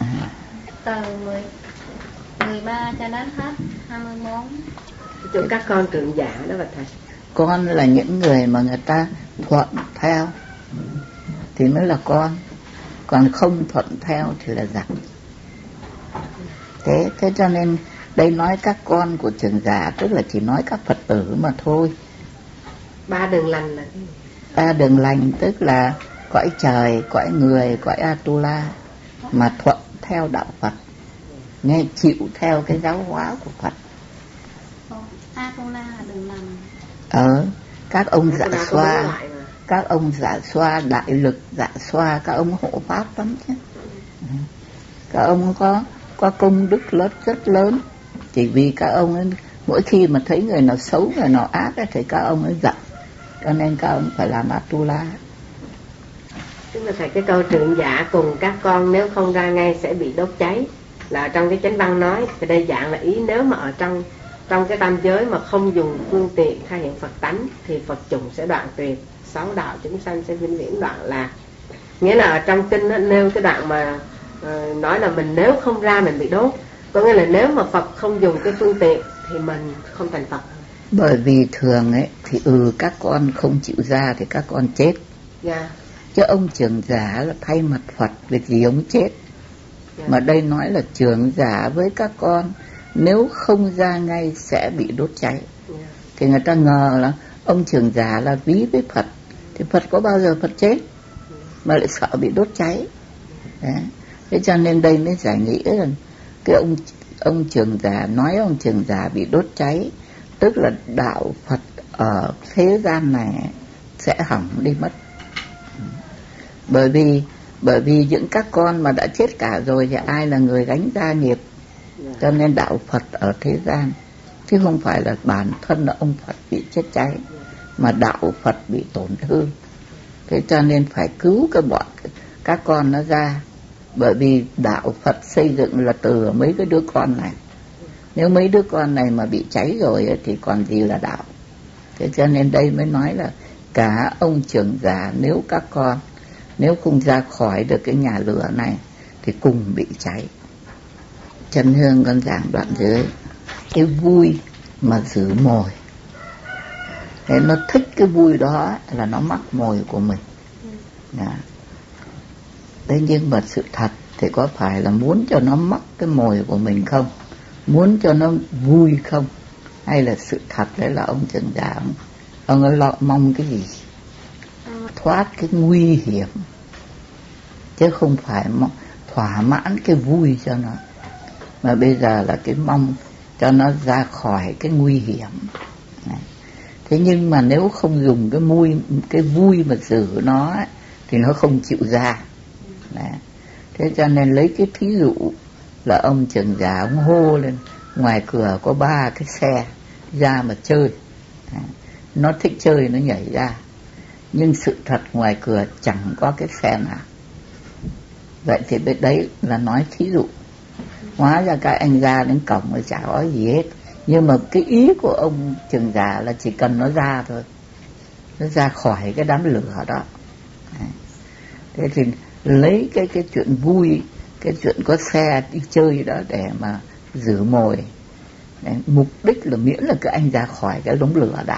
Từ 13 cho đến hết 24. Chỗ các con trưởng giả đó bà thầy. Con là những người mà người ta thuận theo thì mới là con, còn không thuận theo thì là giặc. Thế cho nên đây nói các con của trưởng giả tức là chỉ nói các Phật tử mà thôi. Ba đường lành là cái gì? Ba đường lành tức là cõi trời, cõi người, cõi Atula mà thuận theo đạo Phật, nghe chịu theo cái giáo hóa của Phật. Atula là đường lành. Các ông dạ xoa, các ông dạ xoa, đại lực dạ xoa, các ông hộ pháp lắm chứ. Các ông có công đức rất lớn. Chỉ vì các ông ấy, mỗi khi mà thấy người nào xấu, người nào ác ấy, thì các ông ấy giận, cho nên các ông phải làm Atula. Tức là thầy, cái câu trưởng giả cùng các con nếu không ra ngay sẽ bị đốt cháy là trong cái chánh văn nói. Thì đây dạng là ý nếu mà ở trong cái tam giới mà không dùng phương tiện khai hiện Phật tánh thì Phật chủng sẽ đoạn tuyệt, 6 đạo chúng sanh sẽ vĩnh viễn đoạn lạc. Nghĩa là ở trong kinh nó nêu cái đoạn mà nói là mình nếu không ra mình bị đốt, có nghĩa là nếu mà Phật không dùng cái phương tiện thì mình không thành Phật. Bởi vì thường ấy thì các con không chịu ra thì các con chết. Chứ ông trưởng giả là thay mặt Phật, việc gì ông chết. Mà đây nói là trưởng giả với các con nếu không ra ngay sẽ bị đốt cháy. Thì người ta ngờ là ông trưởng giả là ví với Phật, thì Phật có bao giờ Phật chết mà lại sợ bị đốt cháy. Đấy. Thế cho nên đây mới giải nghĩa là cái ông trưởng giả nói ông trưởng giả bị đốt cháy, tức là đạo Phật ở thế gian này sẽ hỏng đi mất. Bởi vì những các con mà đã chết cả rồi thì ai là người gánh gia nghiệp. Cho nên đạo Phật ở thế gian, chứ không phải là bản thân là ông Phật bị chết cháy, mà đạo Phật bị tổn thương. Thế cho nên phải cứu các con nó ra. Bởi vì đạo Phật xây dựng là từ mấy cái đứa con này. Nếu mấy đứa con này mà bị cháy rồi thì còn gì là đạo. Thế cho nên đây mới nói là cả ông trưởng giả nếu các con nếu không ra khỏi được cái nhà lửa này thì cùng bị cháy. Trần Hương con giảng đoạn dưới cái vui mà giữ mồi. Thế nó thích cái vui đó là nó mắc mồi của mình. Thế nhưng mà sự thật thì có phải là muốn cho nó mắc cái mồi của mình không? Muốn cho nó vui không? Hay là sự thật đấy là ông trưởng giả ông ấy mong cái gì? Thoát cái nguy hiểm, chứ không phải thỏa mãn cái vui cho nó, mà bây giờ là cái mong cho nó ra khỏi cái nguy hiểm. Thế nhưng mà nếu không dùng cái vui mà giữ nó ấy, thì nó không chịu ra. Thế cho nên lấy cái thí dụ là ông trưởng giả ông hô lên ngoài cửa có 3 cái xe ra mà chơi. Nó thích chơi nó nhảy ra, nhưng sự thật ngoài cửa chẳng có cái xe nào. Vậy thì bên đấy là nói thí dụ. Hóa ra các anh ra đến cổng rồi chả có gì hết. Nhưng mà cái ý của ông trưởng giả là chỉ cần nó ra thôi, nó ra khỏi cái đám lửa đó. Thế thì lấy cái chuyện vui, cái chuyện có xe đi chơi đó để mà giữ mồi. Đấy, mục đích là miễn là các anh ra khỏi cái đống lửa đã.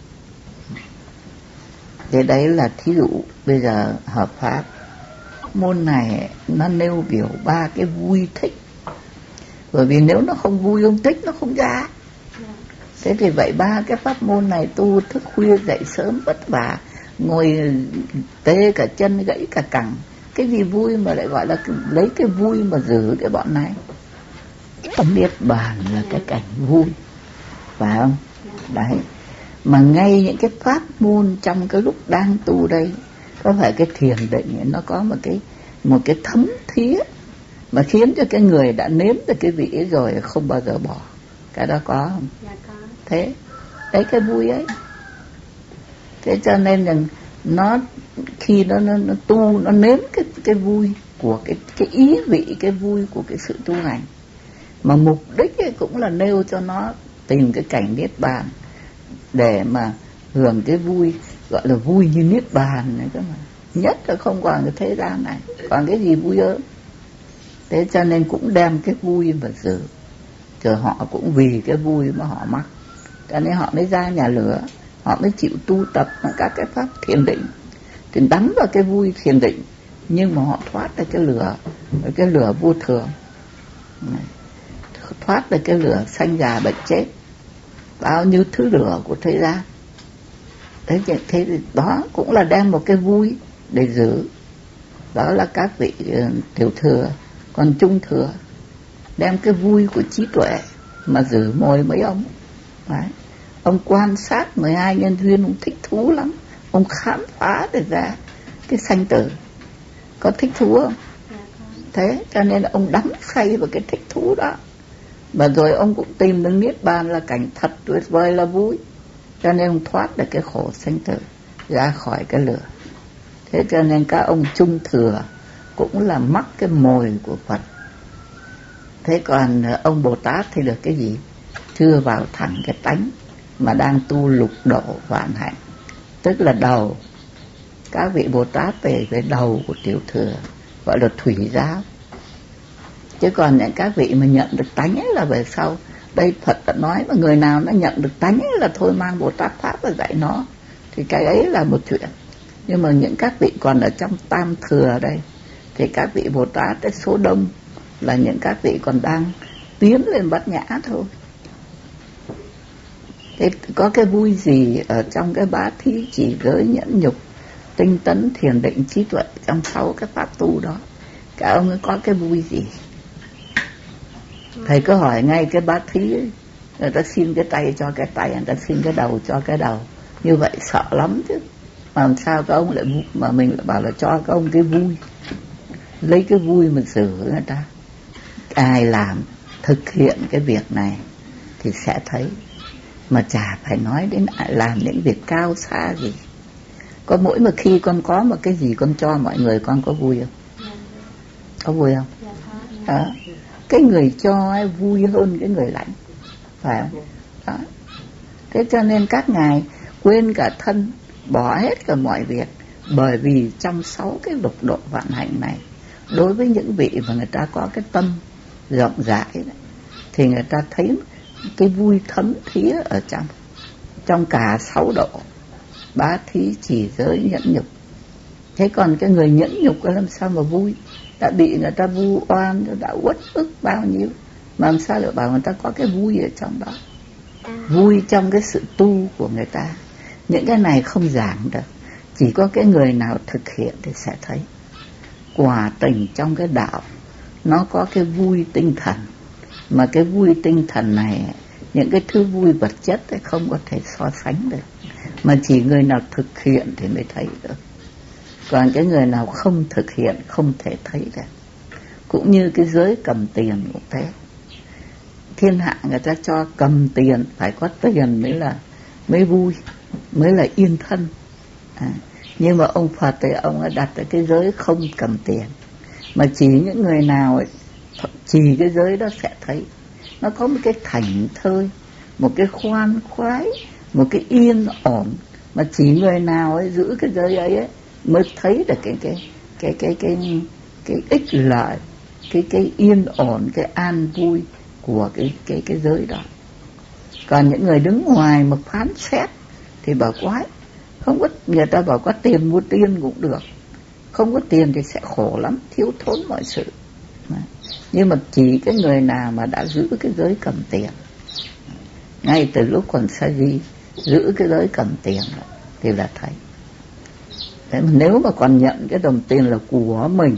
Thế đấy là thí dụ bây giờ hợp pháp. Môn này nó nêu biểu 3 cái vui thích. Bởi vì nếu nó không vui không thích nó không ra. Thế thì vậy 3 cái pháp môn này tu thức khuya dậy sớm vất vả, ngồi tê cả chân gãy cả cẳng, cái gì vui mà lại gọi là lấy cái vui mà giữ cái bọn này. Niết bàn là cái cảnh vui, phải không? Đấy. Mà ngay những cái pháp môn trong cái lúc đang tu đây, có phải cái thiền định nó có một cái thấm thía mà khiến cho cái người đã nếm được cái vị ấy rồi không bao giờ bỏ. Cái đó có không? Dạ có. Thế đấy cái vui ấy. Thế cho nên là nó khi nó tu nó nếm cái vui của cái ý vị, cái vui của cái sự tu hành. Mà mục đích ấy cũng là nêu cho nó tìm cái cảnh niết bàn để mà hưởng cái vui, gọi là vui như niết bàn này cơ mà. Nhất là không còn cái thế gian này, còn cái gì vui hơn. Thế cho nên cũng đem cái vui mà giữ. Rồi họ cũng vì cái vui mà họ mắc, cho nên họ mới ra nhà lửa, họ mới chịu tu tập các cái pháp thiền định, thì đắm vào cái vui thiền định, nhưng mà họ thoát được cái lửa vô thường, thoát được cái lửa sanh già bệnh chết, bao nhiêu thứ lửa của thế gian. Thế thì đó cũng là đem một cái vui để giữ. Đó là các vị tiểu thừa. Còn trung thừa đem cái vui của trí tuệ mà giữ mồi mấy ông. Đấy. Ông quan sát 12 nhân duyên, ông thích thú lắm. Ông khám phá được ra cái sanh tử. Có thích thú không? Thế cho nên ông đắm say vào cái thích thú đó. Và rồi ông cũng tìm được niết bàn là cảnh thật tuyệt vời, là vui. Cho nên ông thoát được cái khổ sanh tử, ra khỏi cái lửa. Thế cho nên các ông trung thừa cũng là mắc cái mồi của Phật. Thế còn ông Bồ Tát thì được cái gì? Chưa vào thẳng cái tánh mà đang tu lục độ vạn hạnh, tức là đầu. Các vị Bồ Tát về đầu của tiểu thừa, gọi là thủy giáo. Chứ còn những các vị mà nhận được tánh ấy là về sau. Đây Phật đã nói mà người nào nó nhận được tánh ấy là thôi mang Bồ Tát Pháp và dạy nó, thì cái ấy là một chuyện. Nhưng mà những các vị còn ở trong tam thừa đây, thì các vị Bồ Tát ấy, số đông là những các vị còn đang tiến lên bát nhã thôi. Thế có cái vui gì ở trong cái bá thí, chỉ giới, nhẫn nhục, tinh tấn, thiền định, trí tuệ, trong 6 cái pháp tu đó? Các ông ấy có cái vui gì? Thầy cứ hỏi ngay cái bá thí ấy, người ta xin cái tay cho cái tay, người ta xin cái đầu cho cái đầu, như vậy sợ lắm chứ. Mà làm sao các ông lại mà mình lại bảo là cho các ông cái vui, lấy cái vui mà xử người ta. Ai làm thực hiện cái việc này thì sẽ thấy, mà chả phải nói đến làm những việc cao xa gì. Có mỗi một khi con có một cái gì con cho mọi người, con có vui không? Có vui không? Đó. Cái người cho ấy vui hơn cái người lãnh, phải không? Đó. Thế cho nên các ngài quên cả thân, bỏ hết cả mọi việc, bởi vì trong 6 cái lục độ vạn hạnh này, đối với những vị mà người ta có cái tâm rộng rãi đấy, thì người ta thấy cái vui thấm thía ở trong cả 6 độ: bá thí, chỉ giới, nhẫn nhục. Thế còn cái người nhẫn nhục làm sao mà vui? Đã bị người ta vu oan, đã uất ức bao nhiêu, mà làm sao lại bảo người ta có cái vui ở trong đó? Vui trong cái sự tu của người ta. Những cái này không giảng được, chỉ có cái người nào thực hiện thì sẽ thấy. Quả tình trong cái đạo nó có cái vui tinh thần, mà cái vui tinh thần này, những cái thứ vui vật chất thì không có thể so sánh được, mà chỉ người nào thực hiện thì mới thấy được. Còn cái người nào không thực hiện không thể thấy được. Cũng như cái giới cầm tiền cũng thế. Thiên hạ người ta cho cầm tiền, phải có tiền mới vui, mới là yên thân. Nhưng mà ông Phật thì ông đã đặt ở cái giới không cầm tiền, mà chỉ những người nào ấy, chỉ cái giới đó sẽ thấy. Nó có một cái thảnh thơi, một cái khoan khoái, một cái yên ổn, mà chỉ người nào ấy giữ cái giới ấy mới thấy được cái ích lợi, cái yên ổn, cái an vui của cái giới đó. Còn những người đứng ngoài mà phán xét thì bảo quái, không có, người ta bảo có tiền mua tiên cũng được, không có tiền thì sẽ khổ lắm, thiếu thốn mọi sự. Nhưng mà chỉ cái người nào mà đã giữ cái giới cầm tiền, ngay từ lúc còn sa di giữ cái giới cầm tiền thì là thấy. Thế mà nếu mà còn nhận cái đồng tiền là của mình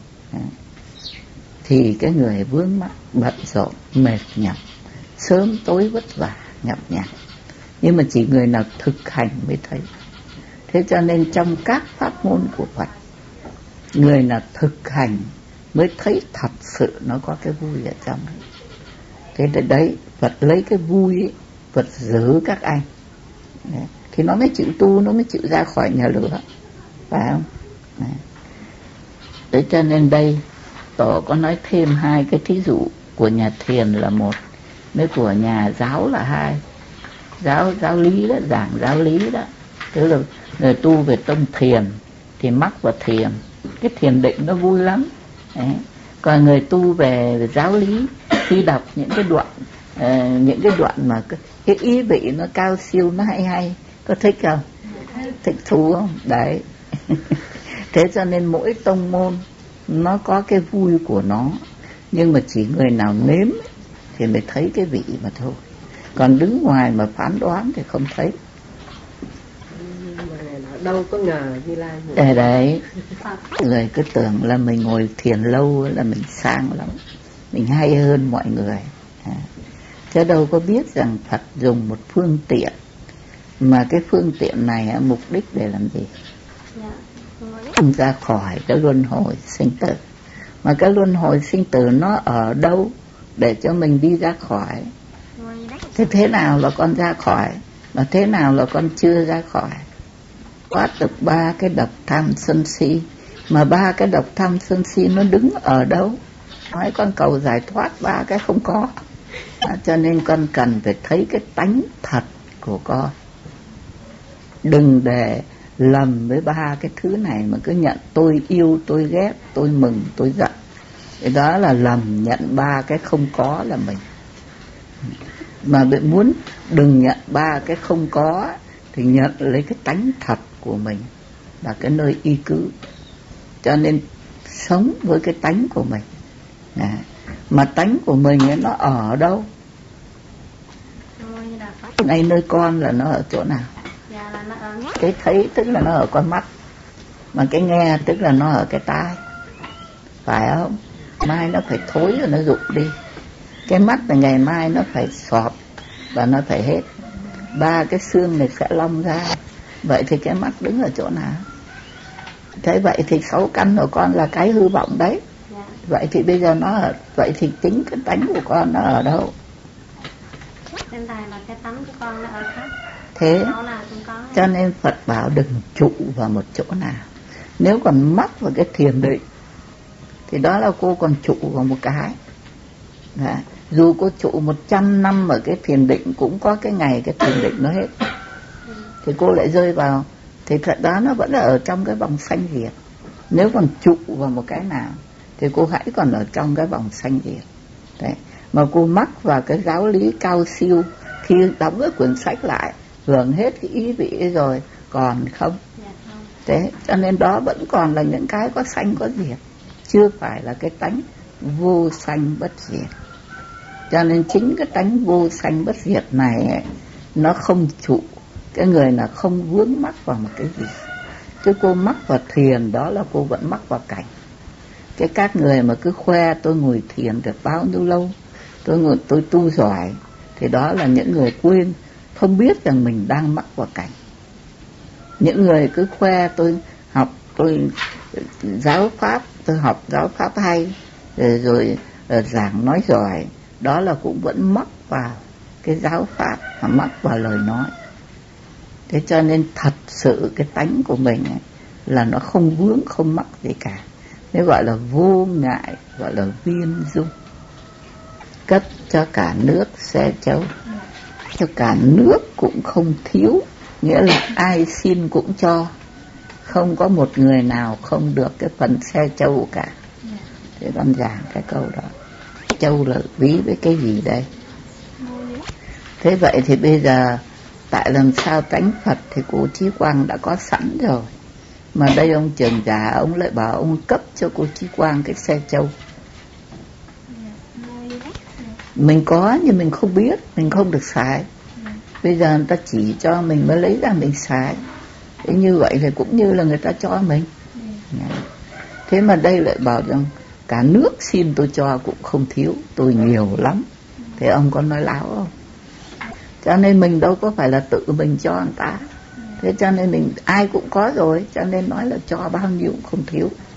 thì cái người vướng mắc, bận rộn, mệt nhọc, sớm tối vất vả, nhọc nhằn. Nhưng mà chỉ người nào thực hành mới thấy. Thế cho nên trong các pháp môn của Phật, người nào thực hành mới thấy thật sự nó có cái vui ở trong. Thế đấy, Phật lấy cái vui ấy, Phật giữ các anh. Đấy. Thì nó mới chịu tu, nó mới chịu ra khỏi nhà lửa, phải không? Đấy. Thế cho nên đây Tổ có nói thêm 2 cái thí dụ của nhà thiền là 1, với của nhà giáo là 2. Giáo lý đó, giảng giáo lý đó, tức là người tu về tông thiền thì mắc vào thiền, cái thiền định nó vui lắm. Đấy. Còn người tu về giáo lý khi đọc những cái đoạn mà cái ý vị nó cao siêu, nó hay, có thích không? Thích thú không? Đấy. Thế cho nên mỗi tông môn nó có cái vui của nó, nhưng mà chỉ người nào nếm thì mới thấy cái vị mà thôi. Còn đứng ngoài mà phán đoán thì không thấy. Đâu có ngờ Như Lai. Đấy. Người cứ tưởng là mình ngồi thiền lâu là mình sang lắm, mình hay hơn mọi người. Chứ đâu có biết rằng Phật dùng một phương tiện, mà cái phương tiện này mục đích để làm gì? Không ra khỏi cái luân hồi sinh tử. Mà cái luân hồi sinh tử nó ở đâu để cho mình đi ra khỏi? Thế nào là con ra khỏi, mà thế nào là con chưa ra khỏi? Thoát được 3 cái độc tham sân si. Mà 3 cái độc tham sân si nó đứng ở đâu? Nói con cầu giải thoát 3 cái không có. Cho nên con cần phải thấy cái tánh thật của con. Đừng để lầm với 3 cái thứ này mà cứ nhận tôi yêu, tôi ghét, tôi mừng, tôi giận. Cái đó là lầm, nhận 3 cái không có là mình. Mà muốn đừng nhận 3 cái không có thì nhận lấy cái tánh thật của mình là cái nơi y cư. Cho nên sống với cái tánh của mình. Mà tánh của mình ấy, nó ở đâu? Ngay nơi con là nó ở chỗ nào? Cái thấy tức là nó ở con mắt, mà cái nghe tức là nó ở cái tai, phải không? Mai nó phải thối rồi nó rụng đi. Cái mắt là ngày mai nó phải sọp và nó phải hết. 3 cái xương này sẽ long ra. Vậy thì cái mắt đứng ở chỗ nào? Thế vậy thì 6 căn của con là cái hư vọng đấy. Vậy thì bây giờ nó ở, vậy thì chính cái tánh của con nó ở đâu? Trên này là cái tánh của con nó ở khác. Thế cho nên Phật bảo đừng trụ vào một chỗ nào. Nếu còn mắc vào cái thiền định thì đó là cô còn trụ vào một cái. Đấy. Dù cô trụ 100 năm ở cái thiền định cũng có cái ngày cái thiền định nó hết, thì cô lại rơi vào, thì thật đó nó vẫn là ở trong cái vòng sanh diệt. Nếu còn trụ vào một cái nào thì cô hãy còn ở trong cái vòng sanh diệt. Đấy. Mà cô mắc vào cái giáo lý cao siêu, khi đóng cái quyển sách lại hưởng hết cái ý vị ấy rồi còn không. Thế cho nên đó vẫn còn là những cái có sanh có diệt, chưa phải là cái tánh vô sanh bất diệt. Cho nên chính cái tánh vô sanh bất diệt này ấy, nó không trụ. Cái người là không vướng mắc vào một cái gì. Chứ cô mắc vào thiền đó là cô vẫn mắc vào cảnh. Cái các người mà cứ khoe tôi ngồi thiền được bao nhiêu lâu, tôi tu giỏi, thì đó là những người quên, không biết rằng mình đang mắc vào cảnh. Những người cứ khoe tôi giáo pháp, tôi học giáo pháp hay, rồi giảng nói giỏi, đó là cũng vẫn mắc vào cái giáo pháp, mà mắc vào lời nói. Thế cho nên thật sự cái tánh của mình ấy, là nó không vướng, không mắc gì cả. Thế gọi là vô ngại, gọi là viên dung. Cất cho cả nước xe chấu, cho cả nước cũng không thiếu, nghĩa là ai xin cũng cho, không có một người nào không được cái phần xe chấu cả. Thế con giảng cái câu đó. Châu là ví với cái gì đây? Thế vậy thì bây giờ tại làm sao tánh Phật thì cô Chí Quang đã có sẵn rồi, mà đây ông trưởng giả ông lại bảo ông cấp cho cô Chí Quang cái xe châu. Mình có nhưng mình không biết, mình không được xài. Bây giờ người ta chỉ cho mình mới lấy ra mình xài. Thế như vậy thì cũng như là người ta cho mình. Thế mà đây lại bảo rằng cả nước xin tôi cho cũng không thiếu, tôi nhiều lắm. Thế ông có nói láo không? Cho nên mình đâu có phải là tự mình cho người ta. Thế cho nên mình ai cũng có rồi, cho nên nói là cho bao nhiêu cũng không thiếu.